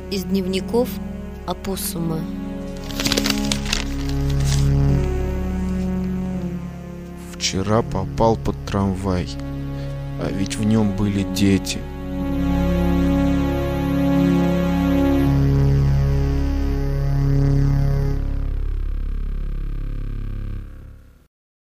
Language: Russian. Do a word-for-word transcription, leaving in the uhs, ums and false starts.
Из дневников опоссума. Вчера попал под трамвай, а ведь в нем были дети.